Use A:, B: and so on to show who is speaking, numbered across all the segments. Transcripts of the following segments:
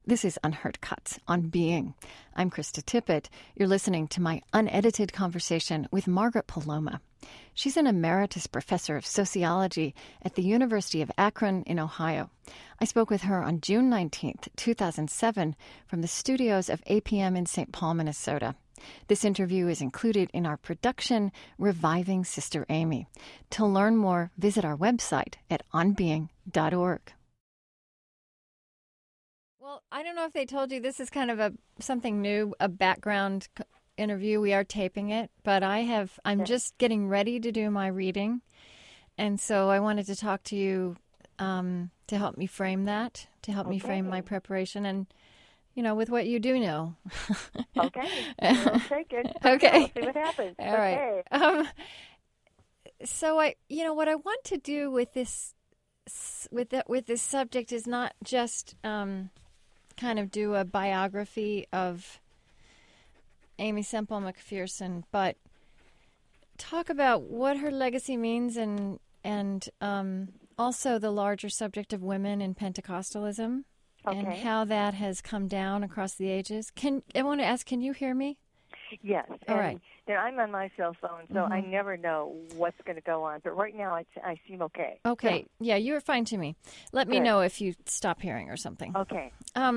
A: This is Unheard Cuts on Being. I'm Krista Tippett. You're listening to my unedited conversation with Margaret Poloma. She's an emeritus professor of sociology at the University of Akron in Ohio. I spoke with her on June 19th, 2007, from the studios of APM in St. Paul, Minnesota. This interview is included in our production, Reviving Sister Amy. To learn more, visit our website at onbeing.org. Well, I don't know if they told you this is kind of something new, a background interview. We are taping it, but I'm just getting ready to do my reading, and so I wanted to talk to you to help me frame that, to help me frame my preparation, and with what you do know.
B: Okay, we'll take it.
A: Okay,
B: we'll see what happens.
A: All right. So what I want to do with this subject is not just kind of do a biography of Aimee Semple McPherson, but talk about what her legacy means and also the larger subject of women in Pentecostalism and how that has come down across the ages. I want to ask, can you hear me?
B: Yes.
A: All right.
B: I'm on my cell phone, so I never know what's going to go on. But right now, I seem okay.
A: Okay. Yeah, you're fine to me. Let me know if you stop hearing or something.
B: Okay.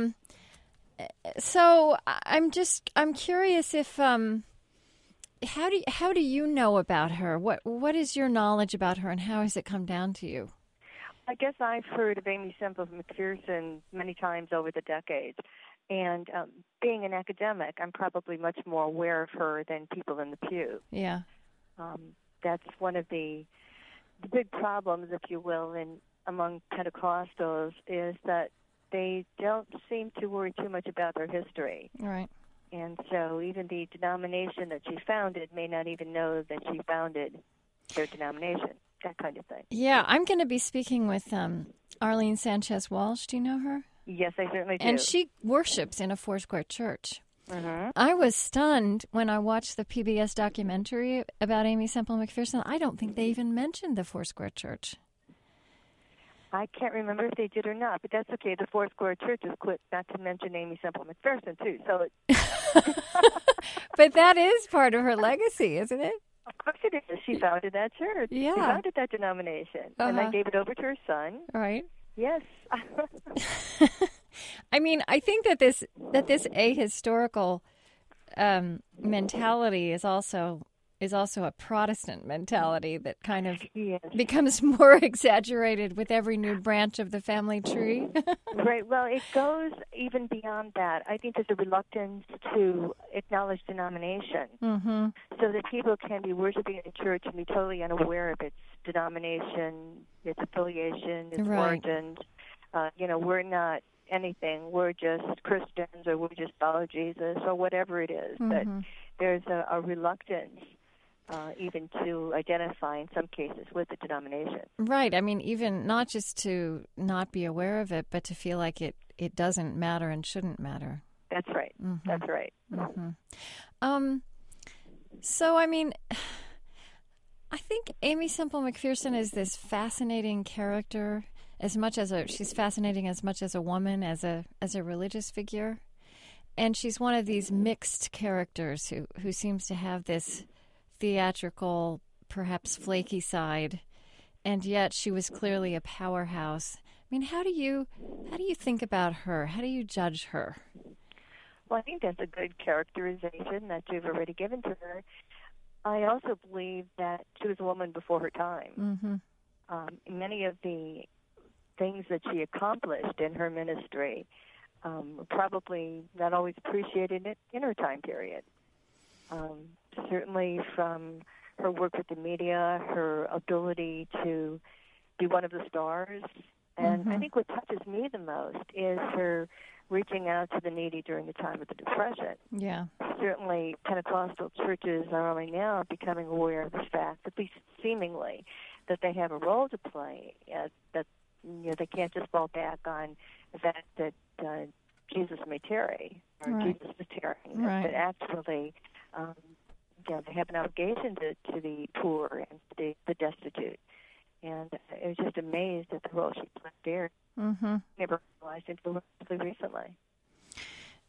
A: So I'm curious if how do you know about her? What is your knowledge about her, and how has it come down to you?
B: I guess I've heard of Aimee Semple McPherson many times over the decades. And being an academic, I'm probably much more aware of her than people in the pew.
A: Yeah.
B: That's one of the big problems, if you will, among Pentecostals is that they don't seem to worry too much about their history.
A: Right.
B: And so even the denomination that she founded may not even know that she founded their denomination, that kind of thing.
A: Yeah, I'm going to be speaking with Arlene Sanchez Walsh. Do you know her?
B: Yes, I certainly do.
A: And she worships in a Foursquare church.
B: Mm-hmm.
A: I was stunned when I watched the PBS documentary about Aimee Semple McPherson. I don't think they even mentioned the Foursquare church.
B: I can't remember if they did or not, but that's okay. The Foursquare church has quit not to mention Aimee Semple McPherson, too. So
A: But that is part of her legacy, isn't it?
B: Of course it is. She founded that church.
A: Yeah.
B: She founded that denomination. And then gave it over to her son.
A: Right.
B: Yes.
A: I mean, I think that this ahistorical mentality is also a Protestant mentality that kind of becomes more exaggerated with every new branch of the family tree.
B: Right. Well, it goes even beyond that. I think there's a reluctance to acknowledge denomination so that people can be worshiping in church and be totally unaware of its denomination, its affiliation, its origins. We're not anything. We're just Christians, or we just follow Jesus, or whatever it is. But there's a reluctance even to identify, in some cases, with the denomination.
A: Right. I mean, even not just to not be aware of it, but to feel like it doesn't matter and shouldn't matter.
B: That's right. That's right.
A: So, I mean, I think Aimee Semple McPherson is this fascinating character. She's fascinating as much as a woman, as a religious figure, and she's one of these mixed characters who seems to have this theatrical, perhaps flaky side, and yet she was clearly a powerhouse. I mean, how do you think about her? How do you judge her?
B: Well, I think that's a good characterization that you've already given to her. I also believe that she was a woman before her time. Many of the things that she accomplished in her ministry were probably not always appreciated in her time period. Certainly from her work with the media, her ability to be one of the stars. And I think what touches me the most is her reaching out to the needy during the time of the Depression.
A: Yeah.
B: Certainly Pentecostal churches are only now becoming aware of the fact, at least seemingly, that they have a role to play, that they can't just fall back on the fact that Jesus may tarry, or Jesus is tarrying, but actually they have an obligation to the poor and the destitute. And I was just amazed at the role she played there. Never realized until relatively recently.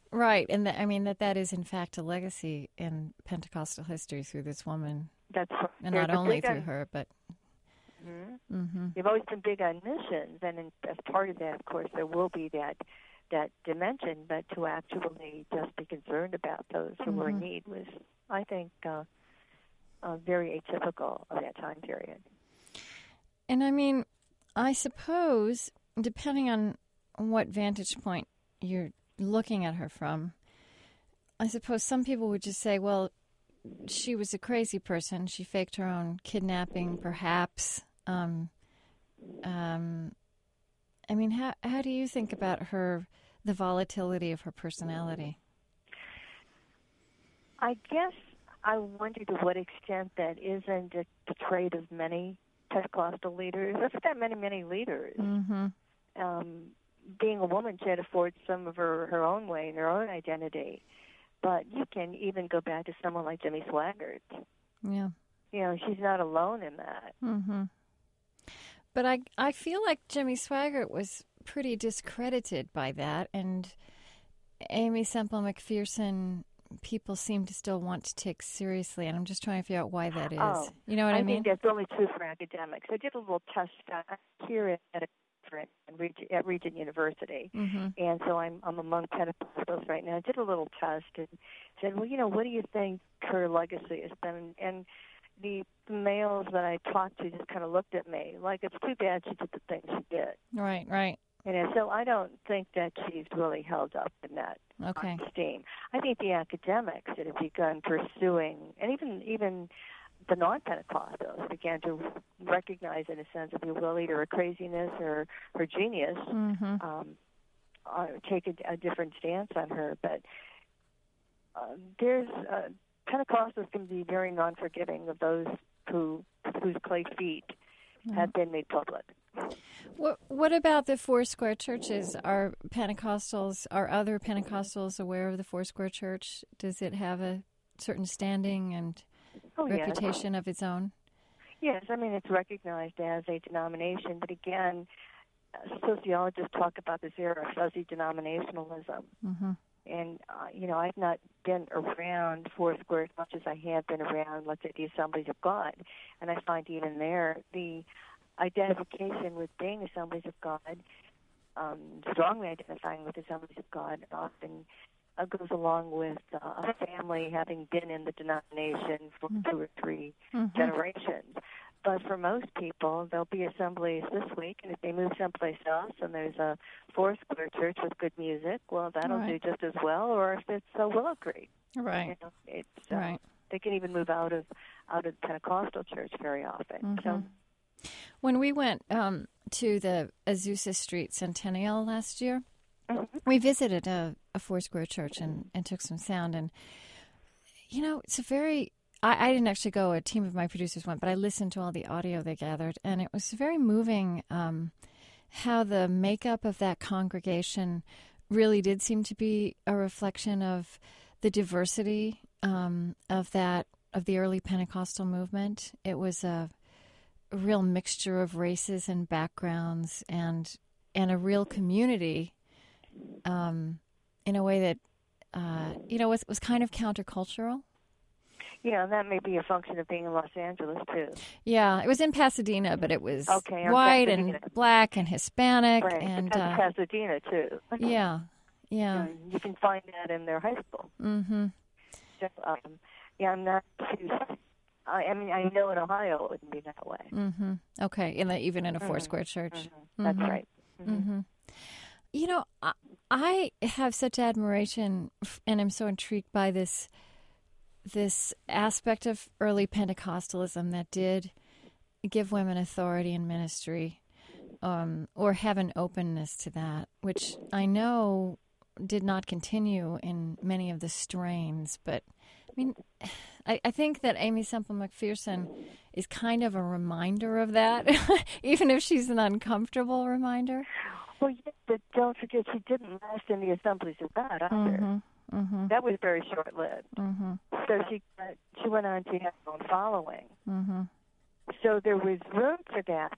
A: Right, and I mean that is in fact a legacy in Pentecostal history through this woman.
B: That's right.
A: And not only through her, but...
B: They've always been big on missions, and as part of that, of course, there will be that dimension, but to actually just be concerned about those who were in need was, I think, very atypical of that time period.
A: And I mean, I suppose, depending on what vantage point you're looking at her from, I suppose some people would just say, well, she was a crazy person. She faked her own kidnapping, perhaps. I mean, how do you think about the volatility of her personality?
B: I guess I wonder to what extent that isn't a trait of many Pentecostal leaders. There's not many leaders. Being a woman, she had to forge some of her own way and her own identity. But you can even go back to someone like Jimmy Swaggart.
A: Yeah.
B: You know, she's not alone in that.
A: But I feel like Jimmy Swaggart was pretty discredited by that, and Aimee Semple McPherson, people seem to still want to take seriously, and I'm just trying to figure out why that is. You know what I mean?
B: I think that's only true for academics. I did a little test here at a conference at Regent University, and so I'm among Pentecostals right now. I did a little test and said, well, you know, what do you think her legacy has been? And the males that I talked to just kind of looked at me like, it's too bad she did the things she did.
A: Right.
B: And so I don't think that she's really held up in that esteem. I think the academics that have begun pursuing, and even the non-Pentecostals began to recognize, in a sense, if you will, either her craziness or her genius, take a different stance on her. But there's Pentecostals can be very non-forgiving of those whose clay feet have been made public.
A: What about the Foursquare churches? Are other Pentecostals aware of the Foursquare Church? Does it have a certain standing and reputation of its own?
B: Yes, I mean, it's recognized as a denomination, but again, sociologists talk about this era of fuzzy denominationalism. And, you know, I've not been around Foursquare as much as I have been around, let's say, the Assemblies of God. And I find even there the identification with being Assemblies of God, strongly identifying with Assemblies of God, often goes along with a family having been in the denomination for 2 or 3 generations. But for most people, there'll be assemblies this week, and if they move someplace else and there's a Foursquare church with good music, well, that'll do just as well. Or if it's Willow Creek,
A: right?
B: You know, it's they can even move out of the Pentecostal church very often. So,
A: when we went to the Azusa Street Centennial last year, we visited a Foursquare church and took some sound, and you know, it's a very I didn't actually go. A team of my producers went, but I listened to all the audio they gathered, and it was very moving how the makeup of that congregation really did seem to be a reflection of the diversity of the early Pentecostal movement. It was a real mixture of races and backgrounds, and a real community in a way that was kind of countercultural.
B: Yeah, and that may be a function of being in Los Angeles, too.
A: Yeah, it was in Pasadena, but it was white and black and Hispanic.
B: Right,
A: and
B: Pasadena, too.
A: Yeah.
B: You can find that in their high school. So, I'm not too... I mean, I know in Ohio it wouldn't be that way.
A: Okay, even in a Foursquare church.
B: That's right.
A: You know, I have such admiration and am so intrigued by this aspect of early Pentecostalism that did give women authority in ministry, or have an openness to that, which I know did not continue in many of the strains. But, I mean, I think that Aimee Semple McPherson is kind of a reminder of that, even if she's an uncomfortable reminder.
B: Well, yes, but don't forget she didn't last in the Assemblies of God either. That was very short-lived. So she went on to have her own following. So there was room for that.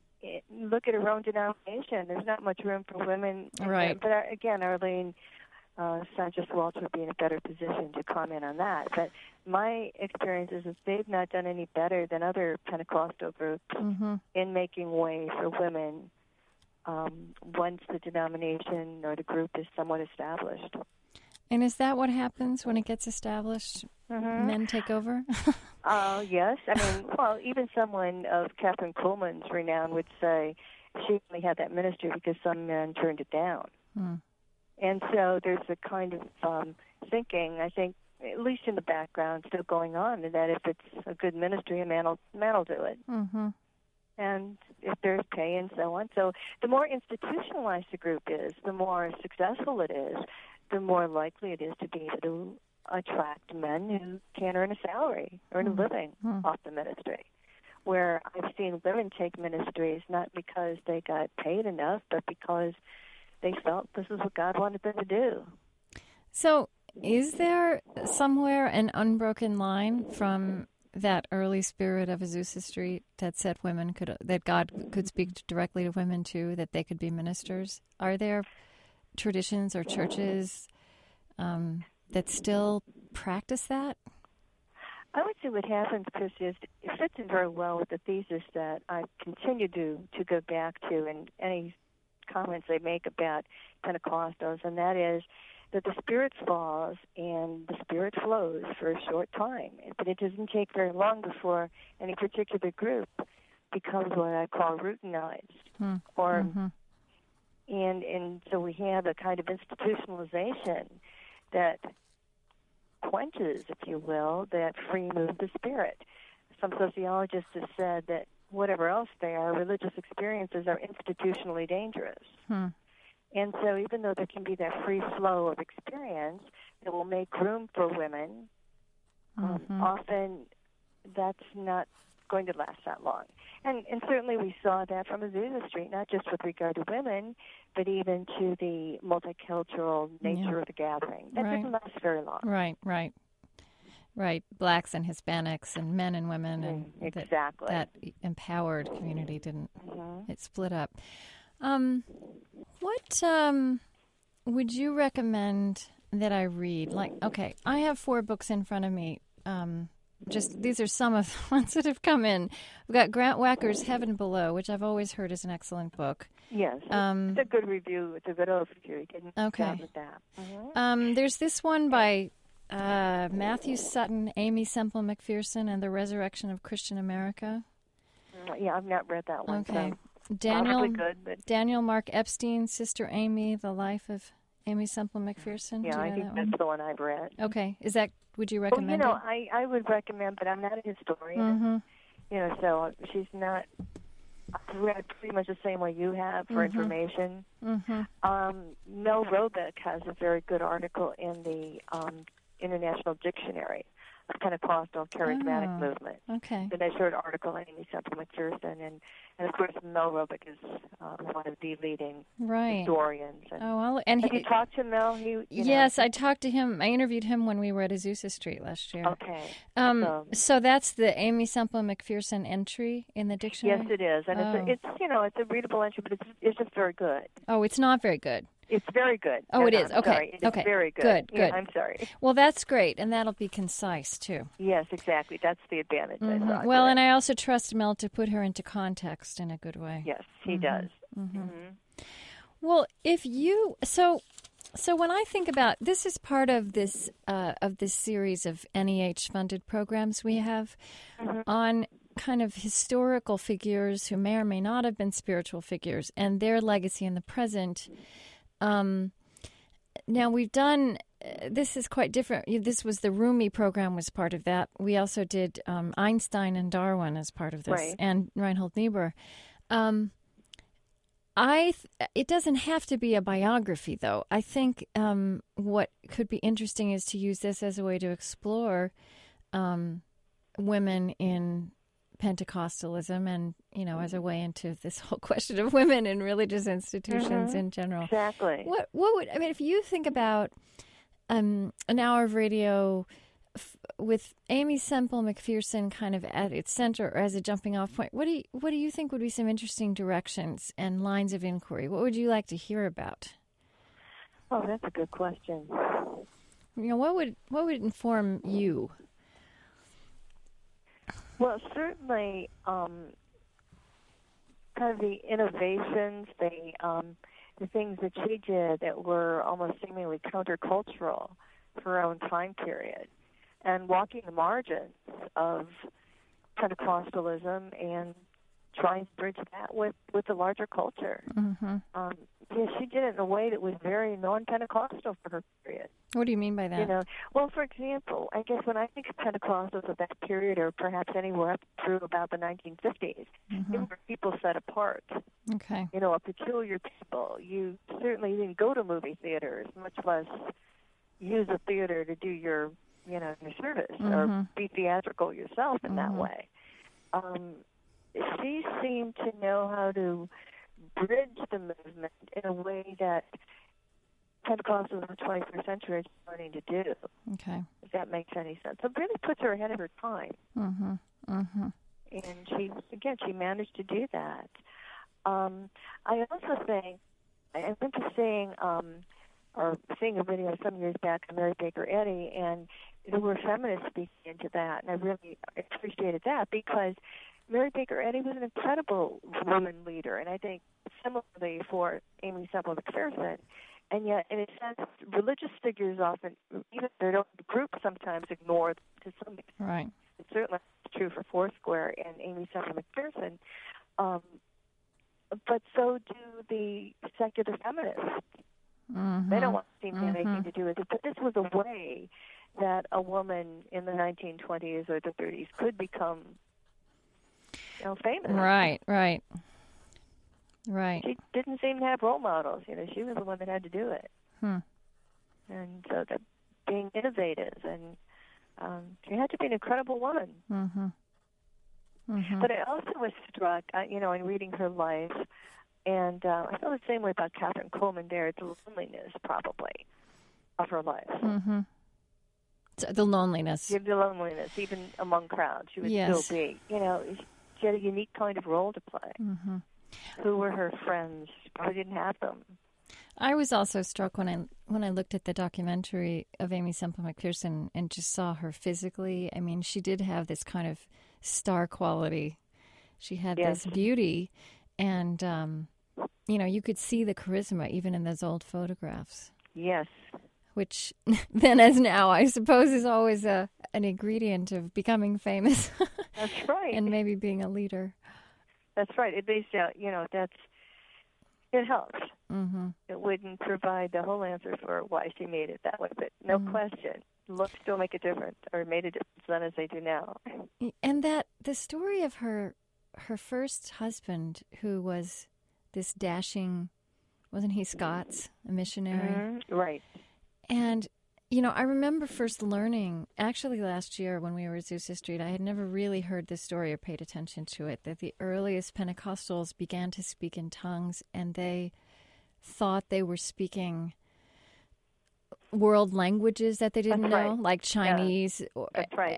B: Look at her own denomination. There's not much room for women.
A: Right.
B: But again, Arlene, Sanchez Walter would be in a better position to comment on that. But my experience is that they've not done any better than other Pentecostal groups in making way for women once the denomination or the group is somewhat established.
A: And is that what happens when it gets established? Men take over?
B: Yes. I mean, well, even someone of Catherine Kuhlman's renown would say she only had that ministry because some men turned it down. And so there's a kind of thinking, I think, at least in the background, still going on, that if it's a good ministry, a man will do it. And if there's pay and so on. So the more institutionalized the group is, the more successful it is, the more likely it is to be able to attract men who can earn a salary, earn a living off the ministry. Where I've seen women take ministries not because they got paid enough, but because they felt this is what God wanted them to do. So
A: is there somewhere an unbroken line from that early spirit of Azusa Street that said that God could speak directly to women too, that they could be ministers? Are there traditions or churches that still practice that?
B: I would say what happens, Chris, is it fits in very well with the thesis that I continue to go back to in any comments they make about Pentecostals, and that is that the Spirit falls and the Spirit flows for a short time. But it doesn't take very long before any particular group becomes what I call routinized. And so we have a kind of institutionalization that quenches, if you will, that free move of the Spirit. Some sociologists have said that whatever else they are, religious experiences are institutionally dangerous. And so even though there can be that free flow of experience that will make room for women, often that's not going to last that long. And certainly we saw that from Azusa Street, not just with regard to women, but even to the multicultural nature of the gathering. That didn't last very long.
A: Right. Blacks and Hispanics and men and women. And
B: exactly.
A: That empowered community didn't, it split up. What would you recommend that I read? Like, okay, I have 4 books in front of me. These are some of the ones that have come in. We've got Grant Wacker's Heaven Below, which I've always heard is an excellent book.
B: Yes, it's a good review. It's a good overview. You can start with that.
A: There's this one by Matthew Sutton, Amy Semple McPherson, and the Resurrection of Christian America.
B: Yeah, I've not read that one.
A: Okay.
B: So
A: Daniel Mark Epstein, Sister Amy, The Life of Amy Semple McPherson.
B: Yeah, I think that's the one I've read.
A: Okay. Would you recommend it?
B: I would recommend, but I'm not a historian. So she's not. I've read pretty much the same way you have for information. Mel Robeck has a very good article in the International Dictionary of Pentecostal Charismatic Movement.
A: Okay.
B: The short article on Amy Semple McPherson, and of course Mel Robeck is one of the leading historians. And have you talked to Mel?
A: Yes, I talked to him. I interviewed him when we were at Azusa Street last year.
B: Okay.
A: So that's the Amy Semple McPherson entry in the dictionary?
B: Yes, it is, and it's a readable entry, but it's just very good.
A: Oh, it's not very good.
B: It's very good.
A: Oh, it is. Okay.
B: Sorry. It's very good.
A: Good.
B: I'm sorry.
A: Well, that's great, and that'll be concise too.
B: Yes, exactly. That's the advantage. I thought.
A: Well, and I also trust Mel to put her into context in a good way.
B: Yes, he does.
A: Well, so when I think about this, is part of this series of NEH funded programs we have on kind of historical figures who may or may not have been spiritual figures and their legacy in the present. Now we've done, this is quite different. This was the Rumi program was part of that. We also did Einstein and Darwin as part of this, and Reinhold Niebuhr. It doesn't have to be a biography, though. I think what could be interesting is to use this as a way to explore women in Pentecostalism, and as a way into this whole question of women in religious institutions in general.
B: Exactly.
A: What would if you think about an hour of radio with Amy Semple McPherson kind of at its center or as a jumping off point? What do you think would be some interesting directions and lines of inquiry? What would you like to hear about?
B: Oh, that's a good question.
A: What would inform you?
B: Well, certainly, kind of the innovations, the things that she did that were almost seemingly countercultural for her own time period, and walking the margins of Pentecostalism and trying to bridge that with the larger culture.
A: Mm-hmm.
B: She did it in a way that was very non-Pentecostal for her period.
A: What do you mean by that?
B: Well, for example, I guess when I think of Pentecostals of that period, or perhaps anywhere up through about the 1950s, they were people set apart.
A: Okay.
B: A peculiar people. You certainly didn't go to movie theaters, much less use a theater to do your service or be theatrical yourself in that way. She seemed to know how to bridge the movement in a way that Pentecostals in the 21st century are starting to do.
A: Okay. If
B: that makes any sense. So it really puts her ahead of her time.
A: Mm-hmm. Mm-hmm.
B: And she managed to do that. I also think, I went to seeing a video some years back on Mary Baker Eddy, and there were feminists speaking into that, and I really appreciated that because Mary Baker Eddy was an incredible woman leader, and I think similarly for Aimee Semple McPherson. And yet, in a sense, religious figures often, even their own group, sometimes ignore them to some extent.
A: Right.
B: It's certainly true for Foursquare and Aimee Semple McPherson. But so do the secular feminists.
A: Mm-hmm.
B: They don't want to seem to have anything to do with it. But this was a way that a woman in the 1920s or the 30s could become famous.
A: Right.
B: She didn't seem to have role models. She was the one that had to do it. And so that being innovative, and she had to be an incredible woman.
A: Mm-hmm. Mm-hmm.
B: But I also was struck, in reading her life, and I feel the same way about Catherine Coleman there, the loneliness, probably, of her life.
A: Mm-hmm. So the loneliness.
B: The loneliness, even among crowds. She would still be, she had a unique kind of role to play.
A: Mm-hmm.
B: Who were her friends? She probably didn't have them.
A: I was also struck when I looked at the documentary of Aimee Semple McPherson and just saw her physically. I mean, she did have this kind of star quality. She had this beauty, and you could see the charisma even in those old photographs.
B: Yes.
A: Which then, as now, I suppose is always an ingredient of becoming famous.
B: That's right.
A: And maybe being a leader.
B: That's right. It least, it helps.
A: Mm-hmm.
B: It wouldn't provide the whole answer for why she made it that way, but no question, looks still make a difference, or made a difference then as they do now.
A: And that the story of her first husband, who was this dashing, wasn't he Scots, a missionary?
B: Mm-hmm. Right.
A: And I remember first learning, actually last year when we were at Azusa Street, I had never really heard this story or paid attention to it, that the earliest Pentecostals began to speak in tongues, and they thought they were speaking world languages that they didn't know, like Chinese or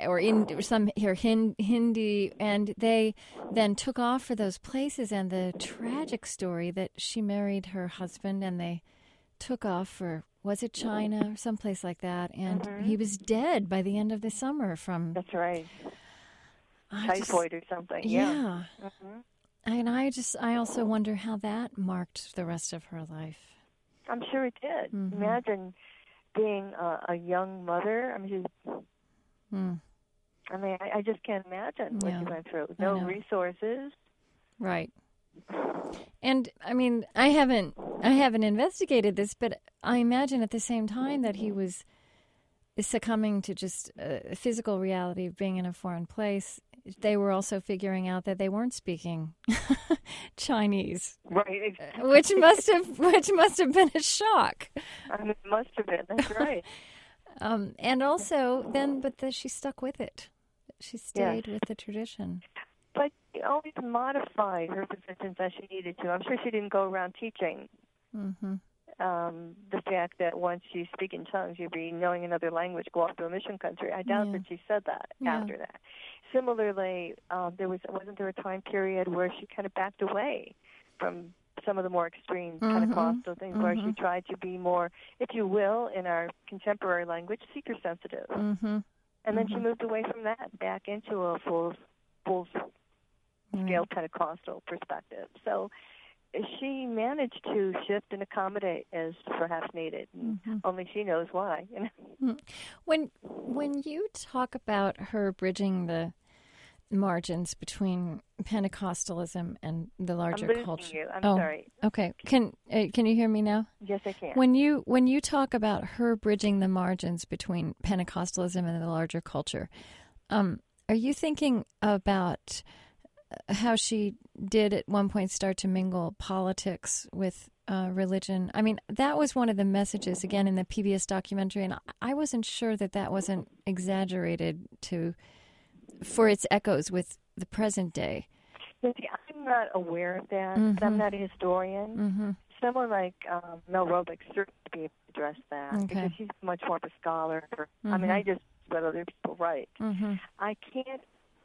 A: Hindi, and they then took off for those places. And the tragic story that she married her husband, and they took off for, was it China or someplace like that, and he was dead by the end of the summer from...
B: That's right. Typhoid or something.
A: Yeah. And I also wonder how that marked the rest of her life.
B: I'm sure it did. Imagine being a young mother. I mean, I just can't imagine what she went through. No resources. Right.
A: And I mean, I haven't investigated this, but I imagine at the same time that he was succumbing to just a physical reality of being in a foreign place. They were also figuring out that they weren't speaking Chinese,
B: right? Exactly.
A: Which must have been a shock.
B: I mean, it must have been. That's right.
A: And also, she stuck with it. She stayed with the tradition.
B: But she always modified her positions as she needed to. I'm sure she didn't go around teaching the fact that once you speak in tongues, you'd be knowing another language, go off to a mission country. I doubt that she said that after that. Similarly, wasn't there a time period where she kind of backed away from some of the more extreme Pentecostal things, where she tried to be more, if you will, in our contemporary language, seeker sensitive. And then she moved away from that back into a full scale Pentecostal perspective. So she managed to shift and accommodate as perhaps needed. Only she knows why.
A: When you talk about her bridging the margins between Pentecostalism and the larger
B: I'm losing
A: culture.
B: You. I'm sorry.
A: Okay. Can you hear me now?
B: Yes, I can.
A: When you talk about her bridging the margins between Pentecostalism and the larger culture, are you thinking about how she did at one point start to mingle politics with religion? I mean, that was one of the messages, again, in the PBS documentary, and I wasn't sure that wasn't exaggerated for its echoes with the present day.
B: I'm not aware of that. I'm not a historian. Someone like Mel Robeck certainly be able to address that because she's much more of a scholar. I mean, I just let other people write. I can't,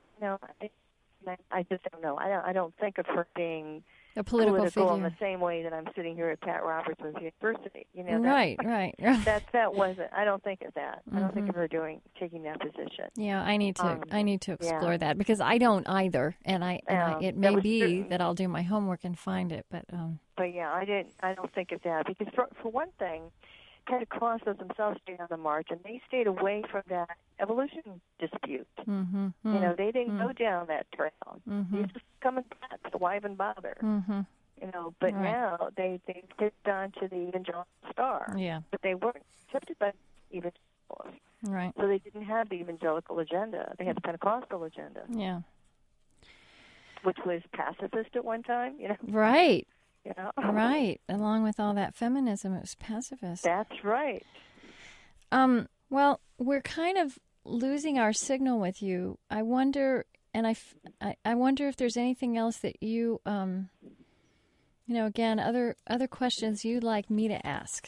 B: I just don't know. I don't think of her being
A: a political figure
B: in the same way that I'm sitting here at Pat Robertson's University.
A: Right.
B: That wasn't. I don't think of that. I don't think of her taking that position.
A: Yeah, I need to explore that because I don't either, and it may be that I'll do my homework and find it, but
B: yeah, I don't think of that because for one thing, Pentecostals themselves stayed on the margin. They stayed away from that evolution dispute. They didn't go down that trail. They just coming back, so why even bother? But now they picked on to the evangelical star.
A: Yeah.
B: But they weren't accepted by evangelicals.
A: Right.
B: So they didn't have the evangelical agenda. They had the Pentecostal agenda.
A: Yeah.
B: Which was pacifist at one time,
A: Right. Right. Along with all that feminism, it was pacifist.
B: That's right.
A: Well, we're kind of losing our signal with you. I wonder, and I wonder if there's anything else that you, again, other questions you'd like me to ask,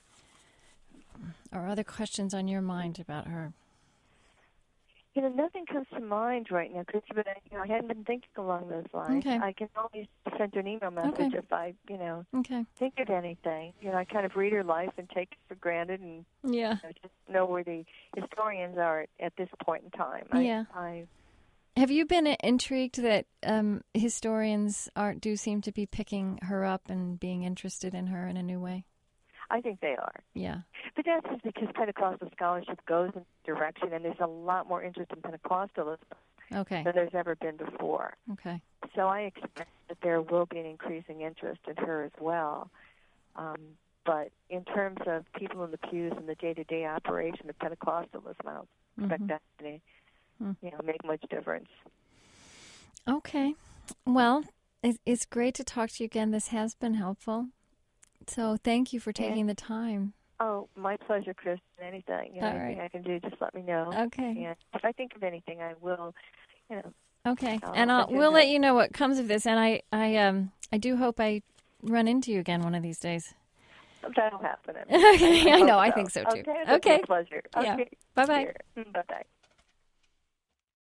A: or other questions on your mind about her.
B: Nothing comes to mind right now, Christy, but I hadn't been thinking along those lines.
A: Okay.
B: I can always send her an email message if I, think of anything. I kind of read her life and take it for granted and just know where the historians are at this point in time.
A: Have you been intrigued that historians do seem to be picking her up and being interested in her in a new way?
B: I think they are.
A: Yeah.
B: But that's just because Pentecostal scholarship goes in that direction, and there's a lot more interest in Pentecostalism than there's ever been before.
A: Okay.
B: So I expect that there will be an increasing interest in her as well. But in terms of people in the pews and the day-to-day operation of Pentecostalism, I don't expect that to make much difference.
A: Okay. Well, it's great to talk to you again. This has been helpful. So thank you for taking the time.
B: Oh, my pleasure, Chris. Anything I can do, just let me know.
A: Okay.
B: And if I think of anything, I will,
A: Okay. We'll let you know what comes of this. And I do hope I run into you again one of these days.
B: That'll happen.
A: Okay. I know. So. I think so too.
B: Okay. My pleasure. Okay.
A: Yeah. Bye-bye.
B: Bye-bye.